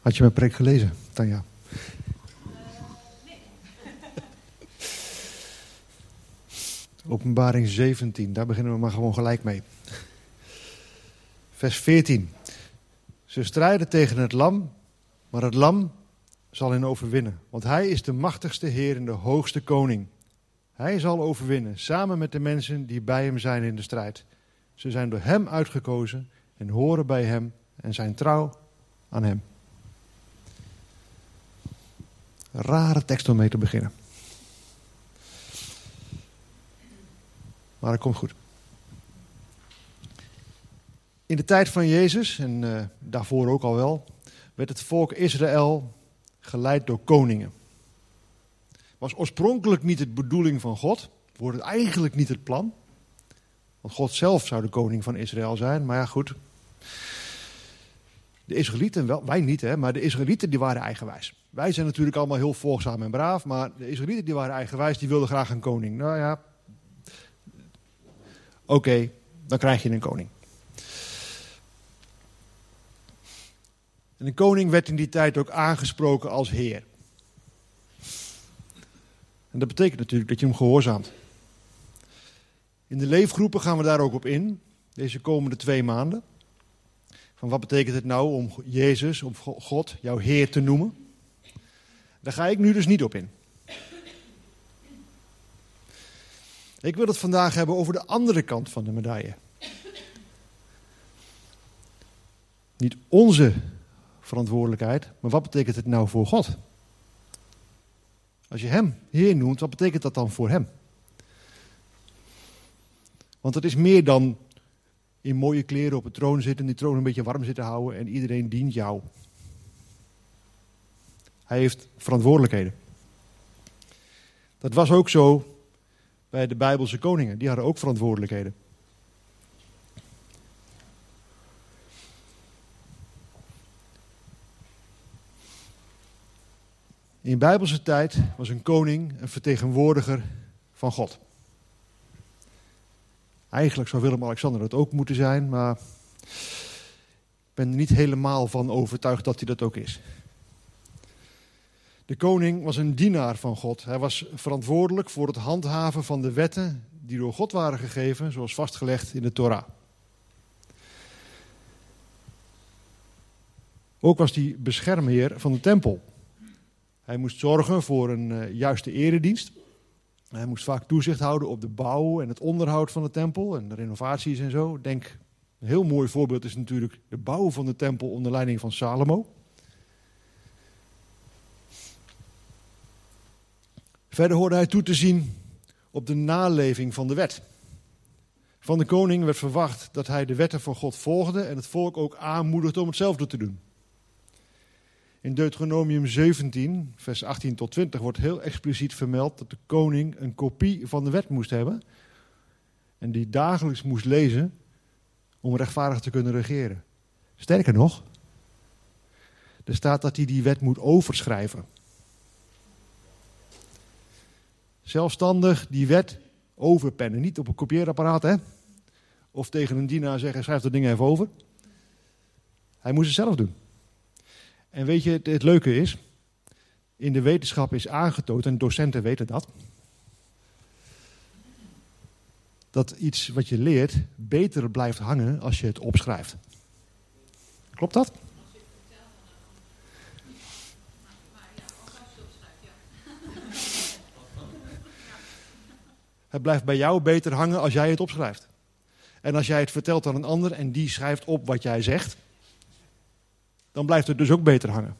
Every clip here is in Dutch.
Had je mijn preek gelezen, Tanja? Nee. Openbaring 17, daar beginnen we maar gewoon gelijk mee. Vers 14. Ze strijden tegen het lam, maar het lam zal hen overwinnen. Want hij is de machtigste Heer en de hoogste koning. Hij zal overwinnen, samen met de mensen die bij hem zijn in de strijd. Ze zijn door hem uitgekozen en horen bij hem en zijn trouw aan hem. Rare tekst om mee te beginnen. Maar het komt goed. In de tijd van Jezus, en daarvoor ook al wel, werd het volk Israël geleid door koningen. Was oorspronkelijk niet de bedoeling van God, wordt het eigenlijk niet het plan. Want God zelf zou de koning van Israël zijn, maar ja goed. De Israëlieten wel, wij niet hè, maar de Israëlieten die waren eigenwijs. Wij zijn natuurlijk allemaal heel volgzaam en braaf, maar de Israëlieten die waren eigenwijs, die wilden graag een koning. Nou ja, oké, dan krijg je een koning. En een koning werd in die tijd ook aangesproken als Heer. En dat betekent natuurlijk dat je hem gehoorzaamt. In de leefgroepen gaan we daar ook op in, deze komende 2 maanden. Van wat betekent het nou om Jezus, om God, jouw Heer te noemen? Daar ga ik nu dus niet op in. Ik wil het vandaag hebben over de andere kant van de medaille. Niet onze verantwoordelijkheid, maar wat betekent het nou voor God? Als je hem Heer noemt, wat betekent dat dan voor hem? Want het is meer dan in mooie kleren op een troon zitten en die troon een beetje warm zitten houden en iedereen dient jou. Hij heeft verantwoordelijkheden. Dat was ook zo bij de Bijbelse koningen. Die hadden ook verantwoordelijkheden. In Bijbelse tijd was een koning een vertegenwoordiger van God. Eigenlijk zou Willem-Alexander dat ook moeten zijn, maar ik ben er niet helemaal van overtuigd dat hij dat ook is. De koning was een dienaar van God. Hij was verantwoordelijk voor het handhaven van de wetten die door God waren gegeven, zoals vastgelegd in de Torah. Ook was hij beschermheer van de tempel. Hij moest zorgen voor een juiste eredienst. Hij moest vaak toezicht houden op de bouw en het onderhoud van de tempel en de renovaties en zo. Denk, een heel mooi voorbeeld is natuurlijk de bouw van de tempel onder leiding van Salomo. Verder hoorde hij toe te zien op de naleving van de wet. Van de koning werd verwacht dat hij de wetten van God volgde en het volk ook aanmoedigde om hetzelfde te doen. In Deuteronomium 17, vers 18 tot 20 wordt heel expliciet vermeld dat de koning een kopie van de wet moest hebben en die dagelijks moest lezen om rechtvaardig te kunnen regeren. Sterker nog, er staat dat hij die wet moet overschrijven. Zelfstandig die wet overpennen, niet op een kopieerapparaat hè, of tegen een dienaar zeggen schrijf dat ding even over. Hij moest het zelf doen. En weet je, het leuke is, in de wetenschap is aangetoond, en docenten weten dat iets wat je leert beter blijft hangen als je het opschrijft. Klopt dat? Het blijft bij jou beter hangen als jij het opschrijft. En als jij het vertelt aan een ander en die schrijft op wat jij zegt, dan blijft het dus ook beter hangen.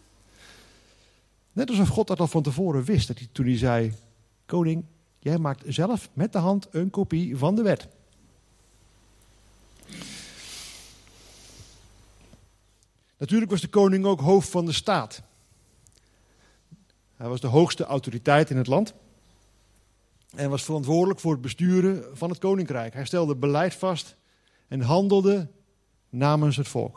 Net alsof God dat al van tevoren wist. Dat toen hij zei, koning, jij maakt zelf met de hand een kopie van de wet. Natuurlijk was de koning ook hoofd van de staat. Hij was de hoogste autoriteit in het land. En was verantwoordelijk voor het besturen van het koninkrijk. Hij stelde beleid vast en handelde namens het volk.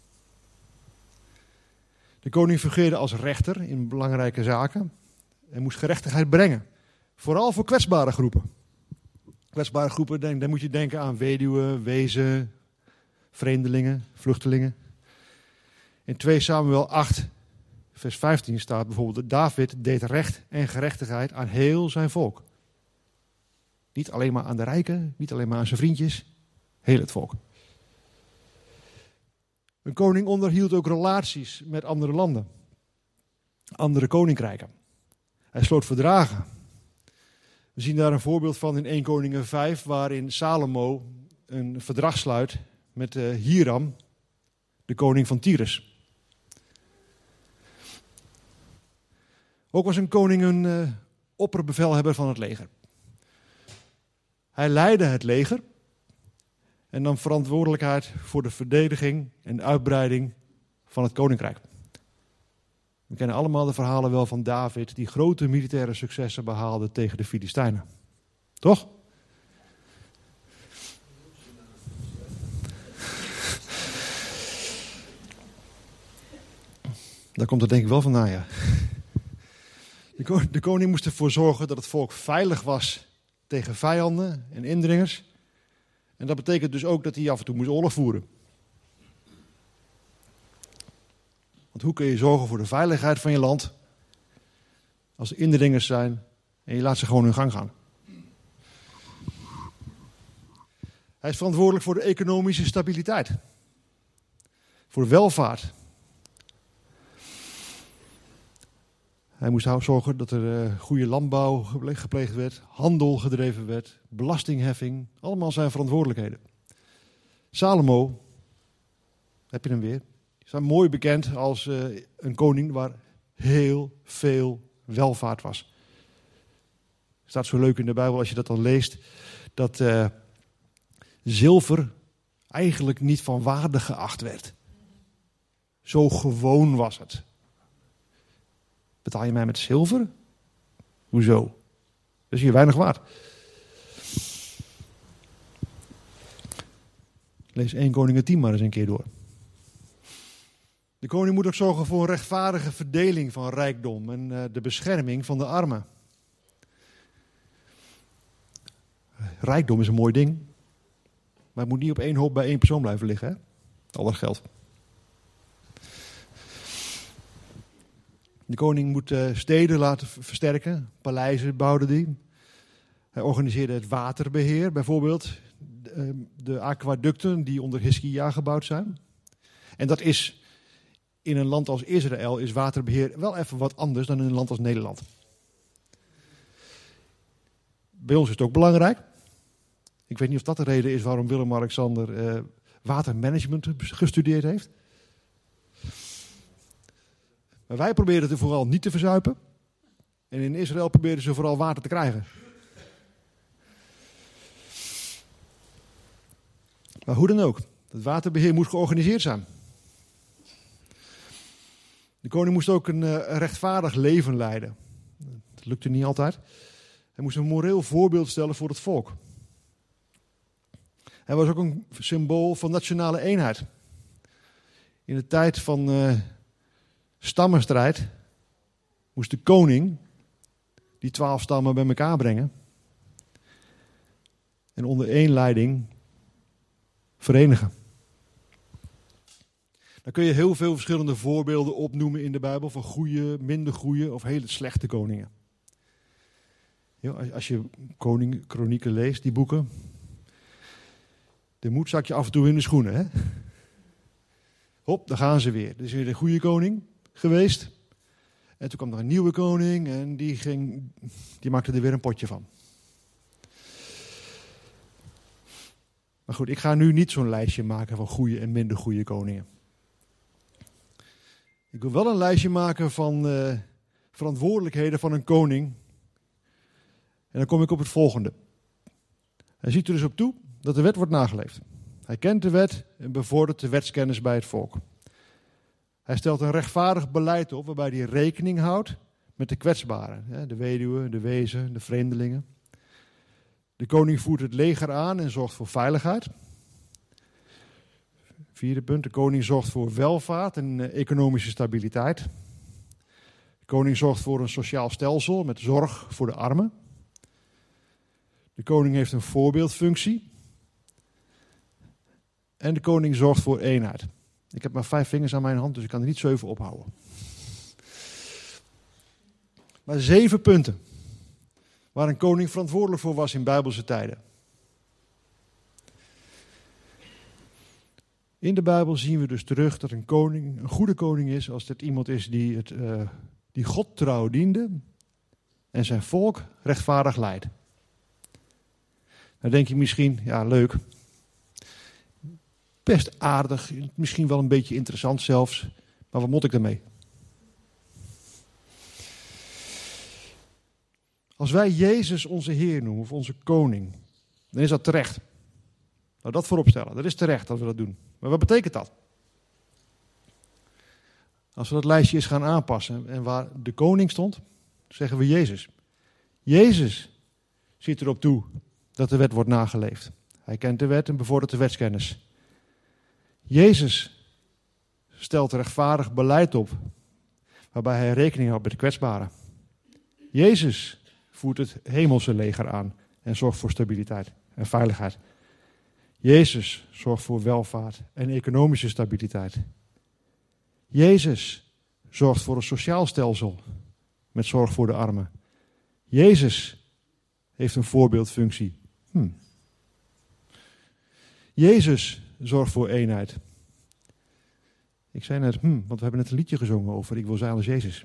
De koning fungeerde als rechter in belangrijke zaken en moest gerechtigheid brengen. Vooral voor kwetsbare groepen. Kwetsbare groepen, dan moet je denken aan weduwen, wezen, vreemdelingen, vluchtelingen. In 2 Samuel 8, vers 15 staat bijvoorbeeld dat David deed recht en gerechtigheid aan heel zijn volk. Niet alleen maar aan de rijken, niet alleen maar aan zijn vriendjes, heel het volk. Een koning onderhield ook relaties met andere landen, andere koninkrijken. Hij sloot verdragen. We zien daar een voorbeeld van in 1 Koningen 5, waarin Salomo een verdrag sluit met Hiram, de koning van Tyrus. Ook was een koning een opperbevelhebber van het leger. Hij leidde het leger en nam verantwoordelijkheid voor de verdediging en de uitbreiding van het koninkrijk. We kennen allemaal de verhalen wel van David, die grote militaire successen behaalde tegen de Filistijnen. Toch? Daar komt het denk ik wel vandaan, ja. De koning moest ervoor zorgen dat het volk veilig was tegen vijanden en indringers. En dat betekent dus ook dat hij af en toe moest oorlog voeren. Want hoe kun je zorgen voor de veiligheid van je land als er indringers zijn en je laat ze gewoon hun gang gaan? Hij is verantwoordelijk voor de economische stabiliteit. Voor de welvaart. Hij moest zorgen dat er goede landbouw gepleegd werd, handel gedreven werd, belastingheffing, allemaal zijn verantwoordelijkheden. Salomo, heb je hem weer, is mooi bekend als een koning waar heel veel welvaart was. Het staat zo leuk in de Bijbel als je dat dan leest, dat zilver eigenlijk niet van waarde geacht werd. Zo gewoon was het. Betaal je mij met zilver? Hoezo? Dat is hier weinig waard. Lees 1 Koningen 10 maar eens een keer door. De koning moet ook zorgen voor een rechtvaardige verdeling van rijkdom en de bescherming van de armen. Rijkdom is een mooi ding, maar het moet niet op één hoop bij één persoon blijven liggen, hè? Al dat geld. De koning moet steden laten versterken, paleizen bouwde hij. Hij organiseerde het waterbeheer, bijvoorbeeld de aquaducten die onder Hiskia gebouwd zijn. En dat is in een land als Israël is waterbeheer wel even wat anders dan in een land als Nederland. Bij ons is het ook belangrijk. Ik weet niet of dat de reden is waarom Willem-Alexander watermanagement gestudeerd heeft. Maar wij proberen het er vooral niet te verzuipen. En in Israël proberen ze vooral water te krijgen. Maar hoe dan ook, het waterbeheer moet georganiseerd zijn. De koning moest ook een rechtvaardig leven leiden. Dat lukte niet altijd. Hij moest een moreel voorbeeld stellen voor het volk. Hij was ook een symbool van nationale eenheid. In de tijd van stammenstrijd moest de koning die 12 stammen bij elkaar brengen en onder één leiding verenigen. Dan kun je heel veel verschillende voorbeelden opnoemen in de Bijbel van goede, minder goede of hele slechte koningen. Ja, als je kronieken leest, die boeken, de moed zak je af en toe in de schoenen, hè? Hop, daar gaan ze weer. Er is weer de goede koning geweest. En toen kwam er een nieuwe koning en die maakte er weer een potje van. Maar goed, ik ga nu niet zo'n lijstje maken van goede en minder goede koningen. Ik wil wel een lijstje maken van verantwoordelijkheden van een koning. En dan kom ik op het volgende. Hij ziet er dus op toe dat de wet wordt nageleefd. Hij kent de wet en bevordert de wetskennis bij het volk. Hij stelt een rechtvaardig beleid op waarbij hij rekening houdt met de kwetsbaren. De weduwen, de wezen, de vreemdelingen. De koning voert het leger aan en zorgt voor veiligheid. 4e punt, de koning zorgt voor welvaart en economische stabiliteit. De koning zorgt voor een sociaal stelsel met zorg voor de armen. De koning heeft een voorbeeldfunctie. En de koning zorgt voor eenheid. Ik heb maar 5 vingers aan mijn hand, dus ik kan er niet 7 ophouden. Maar 7 punten waar een koning verantwoordelijk voor was in Bijbelse tijden. In de Bijbel zien we dus terug dat een koning een goede koning is als het iemand is die God trouw diende en zijn volk rechtvaardig leidt. Dan denk je misschien, ja leuk, best aardig, misschien wel een beetje interessant zelfs, maar wat moet ik daarmee? Als wij Jezus onze Heer noemen of onze koning, dan is dat terecht. Nou, dat voorop stellen, dat is terecht dat we dat doen. Maar wat betekent dat? Als we dat lijstje eens gaan aanpassen en waar de koning stond, zeggen we Jezus. Jezus ziet erop toe dat de wet wordt nageleefd. Hij kent de wet en bevordert de wetskennis. Jezus stelt rechtvaardig beleid op, waarbij hij rekening houdt met de kwetsbaren. Jezus voert het hemelse leger aan en zorgt voor stabiliteit en veiligheid. Jezus zorgt voor welvaart en economische stabiliteit. Jezus zorgt voor een sociaal stelsel met zorg voor de armen. Jezus heeft een voorbeeldfunctie. Jezus zorgt voor eenheid. Ik zei net, want we hebben net een liedje gezongen over ik wil zijn als Jezus.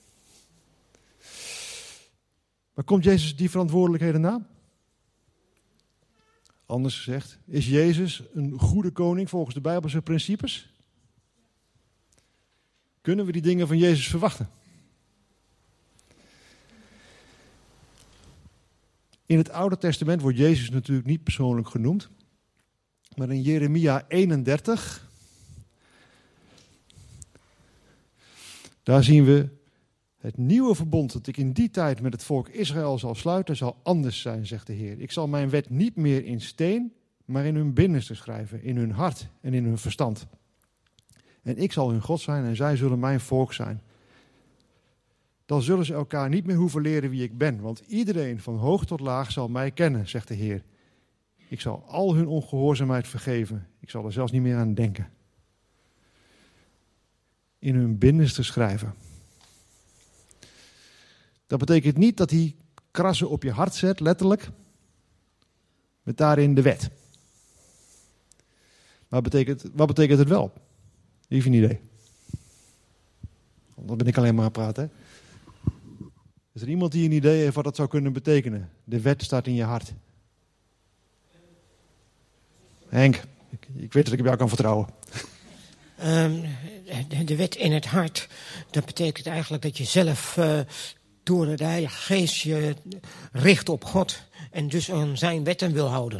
Maar komt Jezus die verantwoordelijkheden na? Anders gezegd, is Jezus een goede koning volgens de Bijbelse principes? Kunnen we die dingen van Jezus verwachten? In het Oude Testament wordt Jezus natuurlijk niet persoonlijk genoemd. Maar in Jeremia 31, daar zien we het nieuwe verbond dat ik in die tijd met het volk Israël zal sluiten, zal anders zijn, zegt de Heer. Ik zal mijn wet niet meer in steen, maar in hun binnenste schrijven, in hun hart en in hun verstand. En ik zal hun God zijn en zij zullen mijn volk zijn. Dan zullen ze elkaar niet meer hoeven leren wie ik ben, want iedereen van hoog tot laag zal mij kennen, zegt de Heer. Ik zal al hun ongehoorzaamheid vergeven. Ik zal er zelfs niet meer aan denken. In hun binnenste schrijven. Dat betekent niet dat hij krassen op je hart zet, letterlijk. Met daarin de wet. Maar wat betekent het wel? Even een idee. Dan ben ik alleen maar aan het praten. Hè? Is er iemand die een idee heeft wat dat zou kunnen betekenen? De wet staat in je hart. Henk, ik weet dat ik op jou kan vertrouwen. De wet in het hart, dat betekent eigenlijk dat je zelf door de Heilige Geest je richt op God en dus aan zijn wetten wil houden.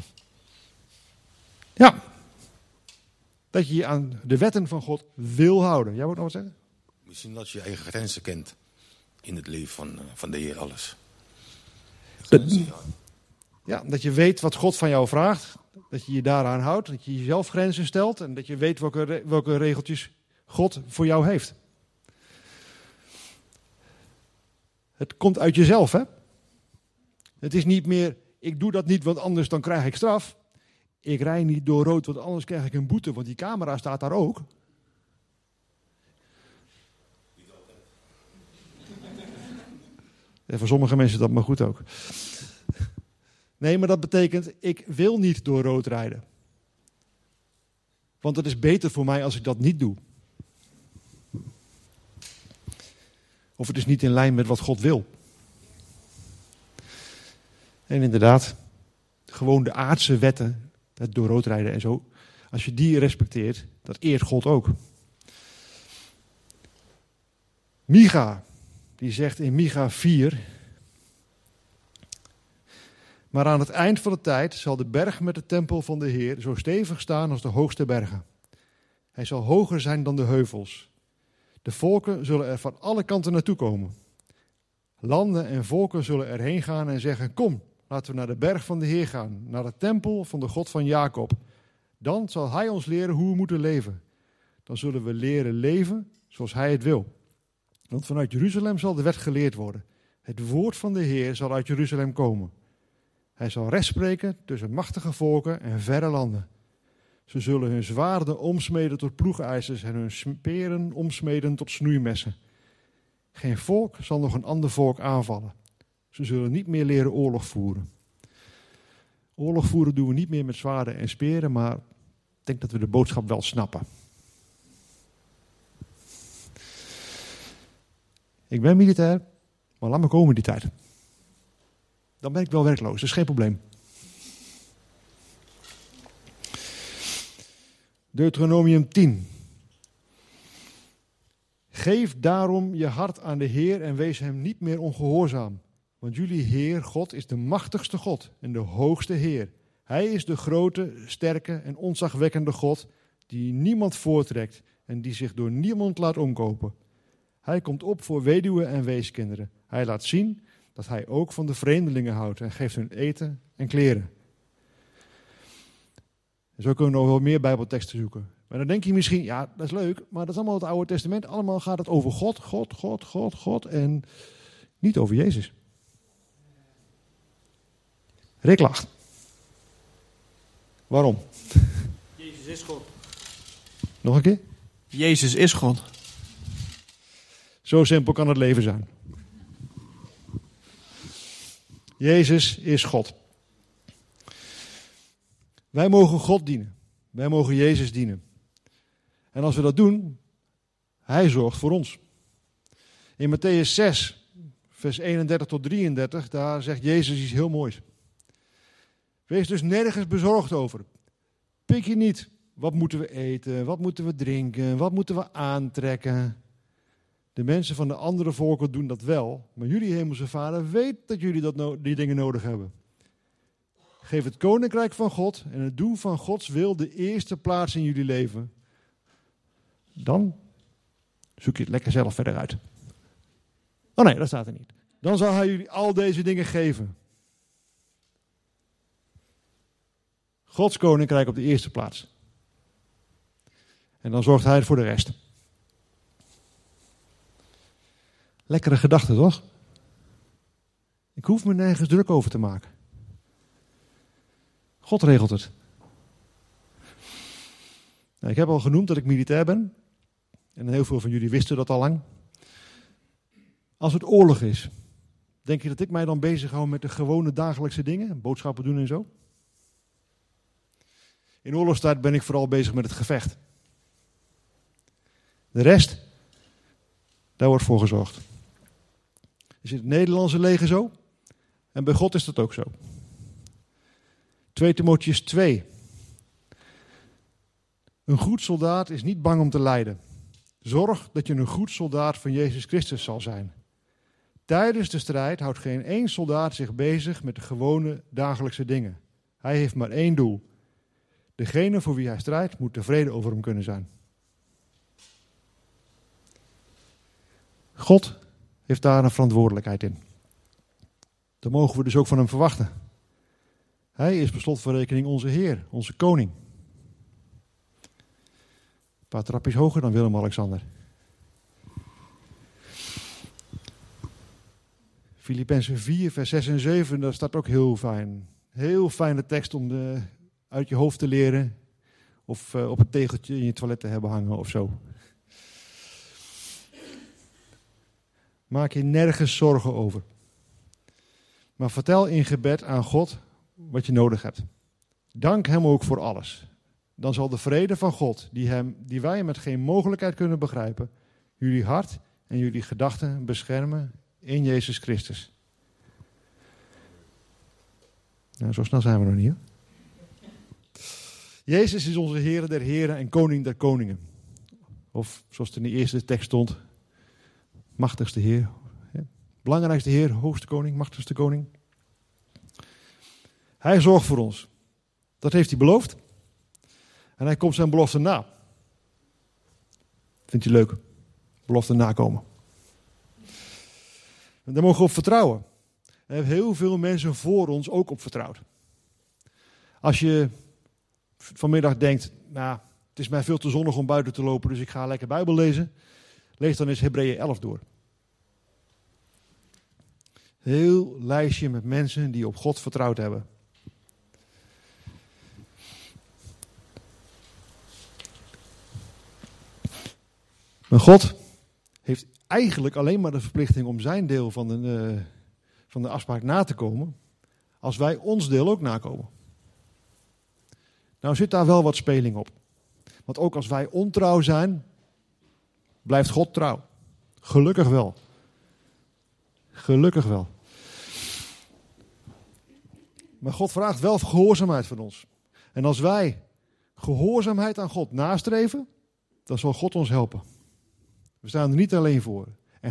Ja, dat je je aan de wetten van God wil houden. Jij moet nog wat zeggen? Misschien dat je je eigen grenzen kent in het leven van de Heer alles. Ja, dat je weet wat God van jou vraagt. Dat je je daaraan houdt. Dat je jezelf grenzen stelt. En dat je weet welke regeltjes God voor jou heeft. Het komt uit jezelf, hè? Het is niet meer, ik doe dat niet, want anders dan krijg ik straf. Ik rij niet door rood, want anders krijg ik een boete, want die camera staat daar ook. Ja, voor sommige mensen is dat maar goed ook. Nee, maar dat betekent, ik wil niet door rood rijden. Want het is beter voor mij als ik dat niet doe. Of het is niet in lijn met wat God wil. En inderdaad, gewoon de aardse wetten, het door rood rijden en zo. Als je die respecteert, dat eert God ook. Micha, die zegt in Micha 4... Maar aan het eind van de tijd zal de berg met de tempel van de Heer zo stevig staan als de hoogste bergen. Hij zal hoger zijn dan de heuvels. De volken zullen er van alle kanten naartoe komen. Landen en volken zullen erheen gaan en zeggen, kom, laten we naar de berg van de Heer gaan, naar de tempel van de God van Jacob. Dan zal hij ons leren hoe we moeten leven. Dan zullen we leren leven zoals hij het wil. Want vanuit Jeruzalem zal de wet geleerd worden. Het woord van de Heer zal uit Jeruzalem komen. Hij zal recht spreken tussen machtige volken en verre landen. Ze zullen hun zwaarden omsmeden tot ploegijzers en hun speren omsmeden tot snoeimessen. Geen volk zal nog een ander volk aanvallen. Ze zullen niet meer leren oorlog voeren. Oorlog voeren doen we niet meer met zwaarden en speren, maar ik denk dat we de boodschap wel snappen. Ik ben militair, maar laat me komen die tijd. Dan ben ik wel werkloos, dat is geen probleem. Deuteronomium 10. Geef daarom je hart aan de Heer en wees hem niet meer ongehoorzaam. Want jullie Heer, God, is de machtigste God en de hoogste Heer. Hij is de grote, sterke en ontzagwekkende God die niemand voortrekt en die zich door niemand laat omkopen. Hij komt op voor weduwen en weeskinderen. Hij laat zien dat hij ook van de vreemdelingen houdt en geeft hun eten en kleren. Zo kunnen we nog wel meer Bijbelteksten zoeken. Maar dan denk je misschien, ja, dat is leuk, maar dat is allemaal het Oude Testament. Allemaal gaat het over God en niet over Jezus. Rick lacht. Waarom? Jezus is God. Nog een keer? Jezus is God. Zo simpel kan het leven zijn. Jezus is God. Wij mogen God dienen. Wij mogen Jezus dienen. En als we dat doen, Hij zorgt voor ons. In Matthäus 6, vers 31 tot 33, daar zegt Jezus iets heel moois. Wees dus nergens bezorgd over. Pik je niet, wat moeten we eten, wat moeten we drinken, wat moeten we aantrekken. De mensen van de andere volken doen dat wel, maar jullie hemelse Vader weet dat jullie die dingen nodig hebben. Geef het koninkrijk van God en het doen van Gods wil de eerste plaats in jullie leven. Dan zoek je het lekker zelf verder uit. Oh nee, dat staat er niet. Dan zal Hij jullie al deze dingen geven. Gods koninkrijk op de eerste plaats. En dan zorgt Hij voor de rest. Lekkere gedachte, toch? Ik hoef me nergens druk over te maken. God regelt het. Nou, ik heb al genoemd dat ik militair ben. En heel veel van jullie wisten dat al lang. Als het oorlog is, denk je dat ik mij dan bezighoud met de gewone dagelijkse dingen? Boodschappen doen en zo? In oorlogstijd ben ik vooral bezig met het gevecht. De rest, daar wordt voor gezorgd. Is in het Nederlandse leger zo? En bij God is dat ook zo. 2 Timotheüs 2. Een goed soldaat is niet bang om te lijden. Zorg dat je een goed soldaat van Jezus Christus zal zijn. Tijdens de strijd houdt geen één soldaat zich bezig met de gewone dagelijkse dingen. Hij heeft maar één doel. Degene voor wie hij strijdt moet tevreden over hem kunnen zijn. God heeft daar een verantwoordelijkheid in. Dat mogen we dus ook van hem verwachten. Hij is per slot van rekening onze Heer, onze koning. Een paar trapjes hoger dan Willem-Alexander. Filippenzen 4, vers 6 en 7, dat staat ook heel fijn. Heel fijne tekst om uit je hoofd te leren. Of op een tegeltje in je toilet te hebben hangen of zo. Maak je nergens zorgen over. Maar vertel in gebed aan God wat je nodig hebt. Dank hem ook voor alles. Dan zal de vrede van God, die wij met geen mogelijkheid kunnen begrijpen, jullie hart en jullie gedachten beschermen in Jezus Christus. Nou, zo snel zijn we nog niet, hè? Jezus is onze Heer der Heren en Koning der Koningen. Of zoals het in de eerste tekst stond, machtigste Heer. Belangrijkste Heer, hoogste Koning, machtigste Koning. Hij zorgt voor ons. Dat heeft hij beloofd. En hij komt zijn belofte na. Vindt je leuk? Belofte nakomen. En daar mogen we op vertrouwen. Er hebben heel veel mensen voor ons ook op vertrouwd. Als je vanmiddag denkt, nou, het is mij veel te zonnig om buiten te lopen, dus ik ga lekker Bijbel lezen. Lees dan eens Hebreeën 11 door. Heel lijstje met mensen die op God vertrouwd hebben. Maar God heeft eigenlijk alleen maar de verplichting om zijn deel van de afspraak na te komen, als wij ons deel ook nakomen. Nou zit daar wel wat speling op. Want ook als wij ontrouw zijn, blijft God trouw. Gelukkig wel. Gelukkig wel. Maar God vraagt wel gehoorzaamheid van ons. En als wij gehoorzaamheid aan God nastreven, dan zal God ons helpen. We staan er niet alleen voor. En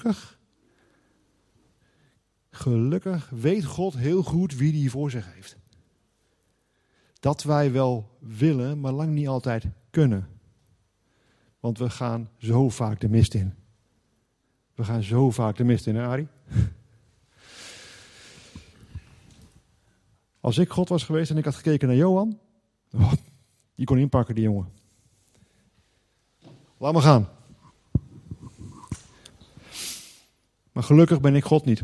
gelukkig weet God heel goed wie hij voor zich heeft. Dat wij wel willen, maar lang niet altijd kunnen. Want we gaan zo vaak de mist in. We gaan zo vaak de mist in, hè Arie? Als ik God was geweest en ik had gekeken naar Johan, die kon inpakken, die jongen. Laat me gaan. Maar gelukkig ben ik God niet.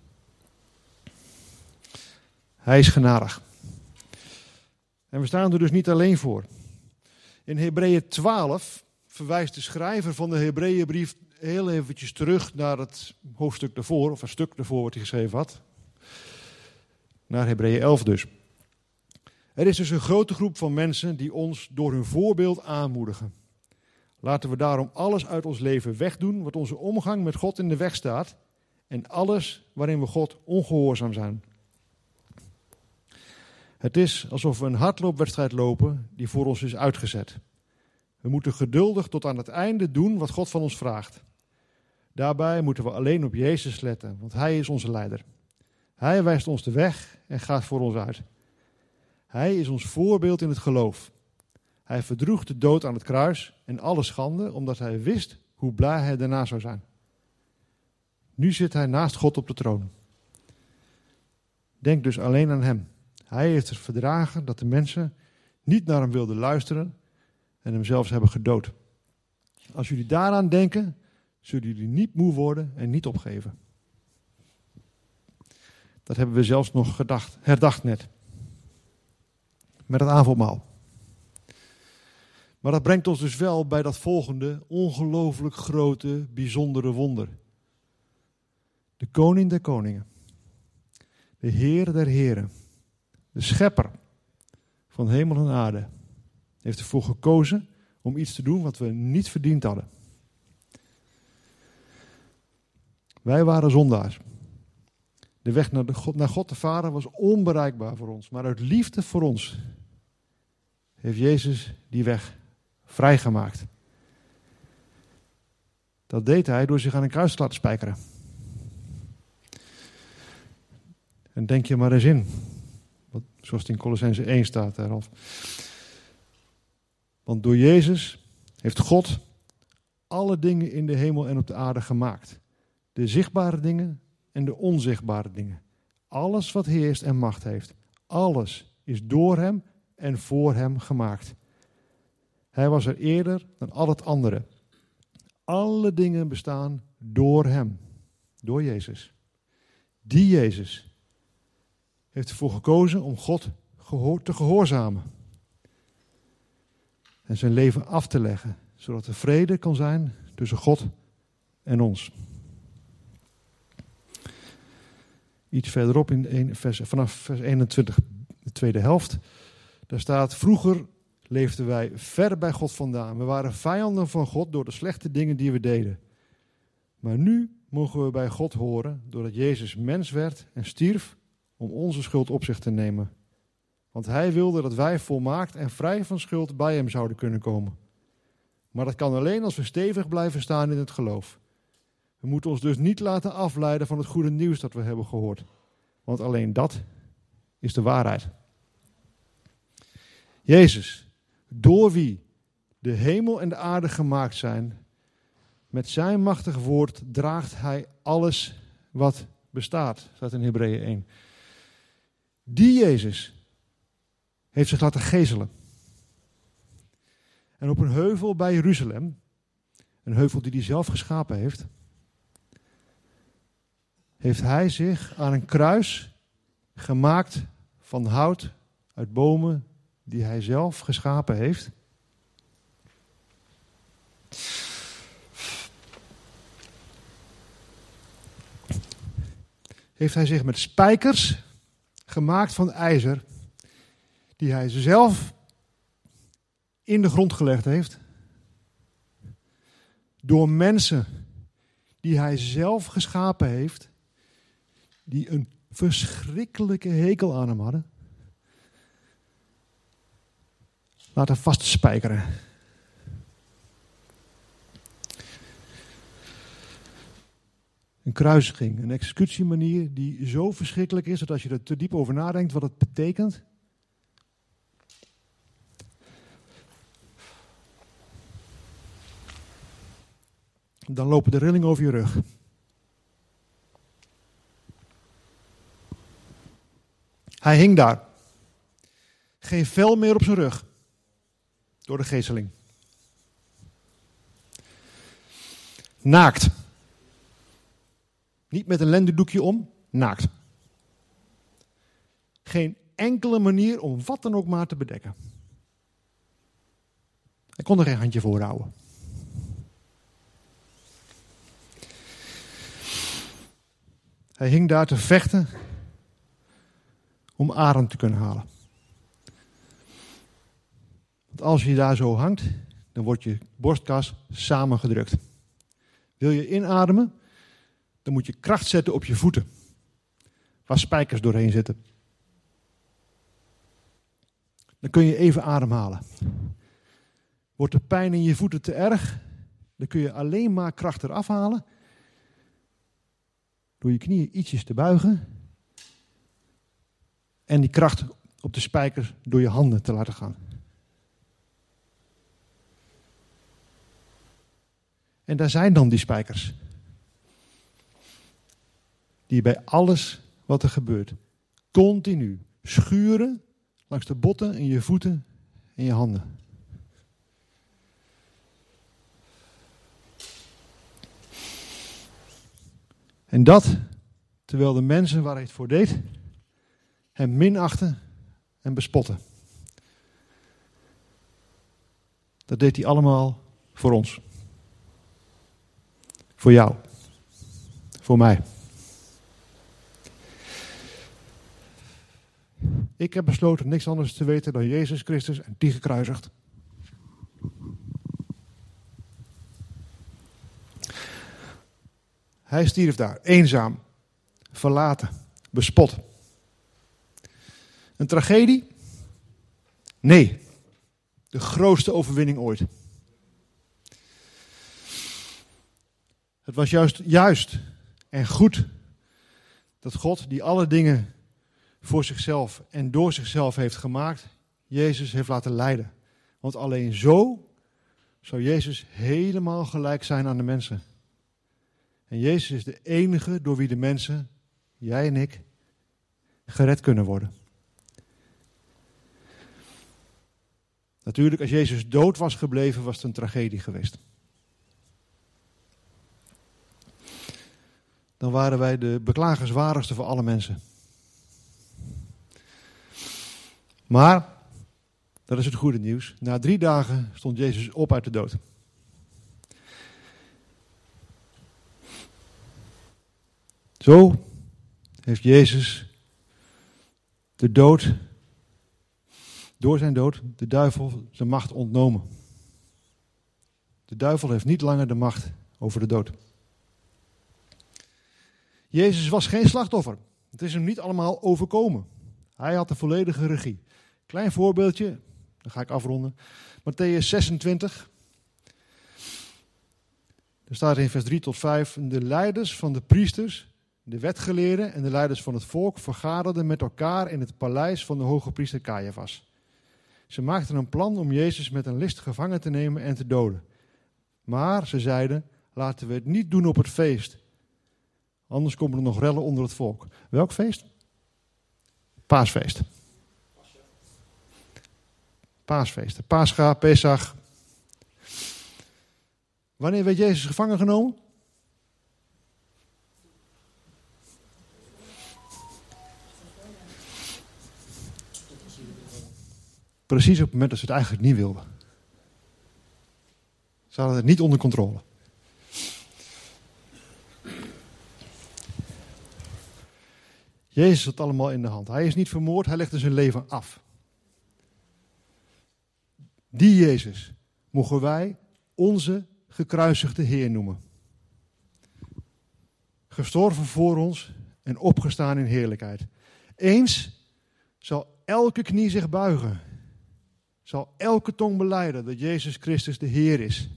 Hij is genadig. En we staan er dus niet alleen voor. In Hebreeën 12 verwijst de schrijver van de Hebreeënbrief heel eventjes terug naar het hoofdstuk daarvoor, of een stuk daarvoor wat hij geschreven had. Naar Hebreeën 11 dus. Er is dus een grote groep van mensen die ons door hun voorbeeld aanmoedigen. Laten we daarom alles uit ons leven wegdoen wat onze omgang met God in de weg staat en alles waarin we God ongehoorzaam zijn. Het is alsof we een hardloopwedstrijd lopen die voor ons is uitgezet. We moeten geduldig tot aan het einde doen wat God van ons vraagt. Daarbij moeten we alleen op Jezus letten, want Hij is onze leider. Hij wijst ons de weg en gaat voor ons uit. Hij is ons voorbeeld in het geloof. Hij verdroeg de dood aan het kruis en alle schande, omdat Hij wist hoe blij Hij daarna zou zijn. Nu zit Hij naast God op de troon. Denk dus alleen aan Hem. Hij heeft er verdragen dat de mensen niet naar Hem wilden luisteren en Hem zelfs hebben gedood. Als jullie daaraan denken, zullen jullie niet moe worden en niet opgeven. Dat hebben we zelfs nog herdacht net. Met het avondmaal. Maar dat brengt ons dus wel bij dat volgende ongelooflijk grote, bijzondere wonder. De koning der koningen. De Heer der heren. De schepper van hemel en aarde. Heeft ervoor gekozen om iets te doen wat we niet verdiend hadden. Wij waren zondaars. De weg naar God de Vader was onbereikbaar voor ons. Maar uit liefde voor ons heeft Jezus die weg vrijgemaakt. Dat deed Hij door zich aan een kruis te laten spijkeren. En denk je maar eens in. Zoals het in Kolossenzen 1 staat, Ralf. Want door Jezus heeft God alle dingen in de hemel en op de aarde gemaakt. De zichtbare dingen en de onzichtbare dingen. Alles wat heerst en macht heeft. Alles is door Hem en voor Hem gemaakt. Hij was er eerder dan al het andere. Alle dingen bestaan door Hem. Door Jezus. Die Jezus heeft ervoor gekozen om God te gehoorzamen. En zijn leven af te leggen. Zodat er vrede kan zijn tussen God en ons. Iets verderop vanaf vers 21, de tweede helft. Daar staat: vroeger leefden wij ver bij God vandaan. We waren vijanden van God door de slechte dingen die we deden. Maar nu mogen we bij God horen doordat Jezus mens werd en stierf om onze schuld op zich te nemen. Want Hij wilde dat wij volmaakt en vrij van schuld bij Hem zouden kunnen komen. Maar dat kan alleen als we stevig blijven staan in het geloof. We moeten ons dus niet laten afleiden van het goede nieuws dat we hebben gehoord. Want alleen dat is de waarheid. Jezus, door wie de hemel en de aarde gemaakt zijn, met zijn machtig woord draagt Hij alles wat bestaat, staat in Hebreeën 1. Die Jezus heeft zich laten gezelen. En op een heuvel bij Jeruzalem, een heuvel die Hij zelf geschapen heeft, heeft Hij zich aan een kruis gemaakt van hout uit bomen die Hij zelf geschapen heeft. heeft hij zich met spijkers gemaakt van ijzer, die hij zelf in de grond gelegd heeft, door mensen die hij zelf geschapen heeft, die een verschrikkelijke hekel aan hem hadden, laten vastspijkeren. Een kruisiging, een executiemanier die zo verschrikkelijk is dat als je er te diep over nadenkt wat het betekent, dan lopen de rillingen over je rug. Hij hing daar. Geen vel meer op zijn rug. Door de gezeling. Naakt. Niet met een lendendoekje om, naakt. Geen enkele manier om wat dan ook maar te bedekken. Hij kon er geen handje voor houden. Hij hing daar te vechten om adem te kunnen halen. Want als je daar zo hangt, dan wordt je borstkas samengedrukt. Wil je inademen, dan moet je kracht zetten op je voeten, waar spijkers doorheen zitten. Dan kun je even ademhalen. Wordt de pijn in je voeten te erg, dan kun je alleen maar kracht eraf halen door je knieën ietsjes te buigen en die kracht op de spijkers door je handen te laten gaan. En daar zijn dan die spijkers. Die bij alles wat er gebeurt, continu schuren langs de botten in je voeten en je handen. En dat, terwijl de mensen waar hij het voor deed, hem minachten en bespotten. Dat deed hij allemaal voor ons. Voor jou. Voor mij. Ik heb besloten niks anders te weten dan Jezus Christus en die gekruisigd. Hij stierf daar, eenzaam, verlaten, bespot. Een tragedie? Nee, de grootste overwinning ooit. Het was juist en goed dat God, die alle dingen voor zichzelf en door zichzelf heeft gemaakt, Jezus heeft laten lijden. Want alleen zo zou Jezus helemaal gelijk zijn aan de mensen. En Jezus is de enige door wie de mensen, jij en ik, gered kunnen worden. Natuurlijk, als Jezus dood was gebleven, was het een tragedie geweest. Dan waren wij de beklagenswaardigste voor alle mensen. Maar, dat is het goede nieuws, na 3 dagen stond Jezus op uit de dood. Zo heeft Jezus de dood, door zijn dood, de duivel zijn macht ontnomen. De duivel heeft niet langer de macht over de dood. Jezus was geen slachtoffer. Het is hem niet allemaal overkomen. Hij had de volledige regie. Klein voorbeeldje, dan ga ik afronden. Mattheüs 26. Er staat in vers 3 tot 5. De leiders van de priesters, de wetgeleerden en de leiders van het volk vergaderden met elkaar in het paleis van de hoge priester Caiaphas. Ze maakten een plan om Jezus met een list gevangen te nemen en te doden. Maar ze zeiden, laten we het niet doen op het feest. Anders komen er nog rellen onder het volk. Welk feest? Paasfeest. Paasfeest. Pascha, Pesach. Wanneer werd Jezus gevangen genomen? Precies op het moment dat ze het eigenlijk niet wilden. Ze hadden het niet onder controle. Jezus had het allemaal in de hand. Hij is niet vermoord, hij legde zijn leven af. Die Jezus mogen wij onze gekruisigde Heer noemen. Gestorven voor ons en opgestaan in heerlijkheid. Eens zal elke knie zich buigen. Zal elke tong belijden dat Jezus Christus de Heer is.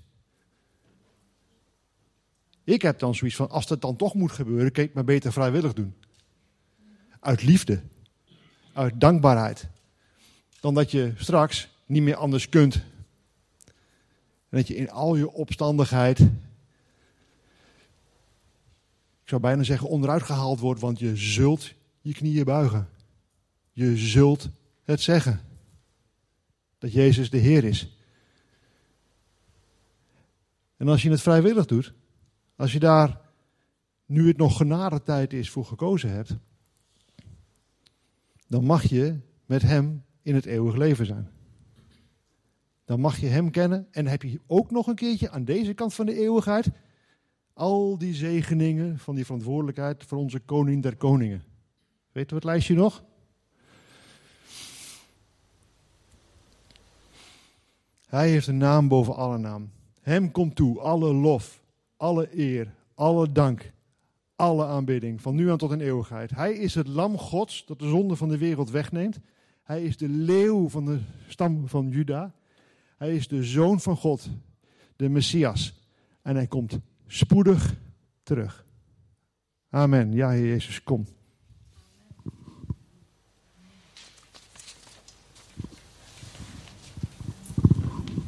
Ik heb dan zoiets van, als dat dan toch moet gebeuren, kan ik het maar beter vrijwillig doen. Uit liefde. Uit dankbaarheid. Dan dat je straks niet meer anders kunt. En dat je in al je opstandigheid, ik zou bijna zeggen, onderuit gehaald wordt, want je zult je knieën buigen. Je zult het zeggen. Dat Jezus de Heer is. En als je het vrijwillig doet, als je daar, nu het nog genadetijd is, voor gekozen hebt, dan mag je met hem in het eeuwig leven zijn. Dan mag je hem kennen en heb je ook nog een keertje aan deze kant van de eeuwigheid al die zegeningen van die verantwoordelijkheid voor onze koning der koningen. Weet u het lijstje nog? Hij heeft een naam boven alle naam. Hem komt toe alle lof, alle eer, alle dank, alle aanbidding, van nu aan tot in eeuwigheid. Hij is het lam Gods dat de zonde van de wereld wegneemt. Hij is de leeuw van de stam van Juda. Hij is de Zoon van God, de Messias. En hij komt spoedig terug. Amen. Ja, Heer Jezus, kom.